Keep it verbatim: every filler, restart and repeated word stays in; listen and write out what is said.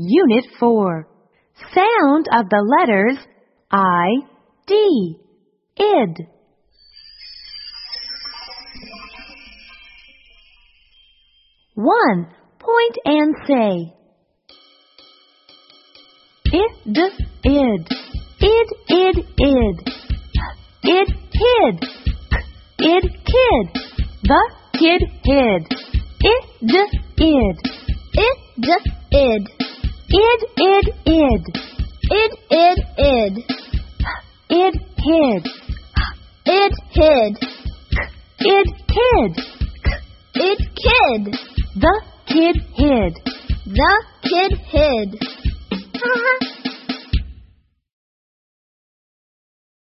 Unit four. Sound of the letters I, D. Id. One. Point and say. Id, id. Id, id, id. Id, hid. Id, kid. The kid hid. Id, id. Id, id. Id, id, id. Id, id, id. Id, hid. Id, hid. Id, kid. Id, kid. The kid hid. The kid hid.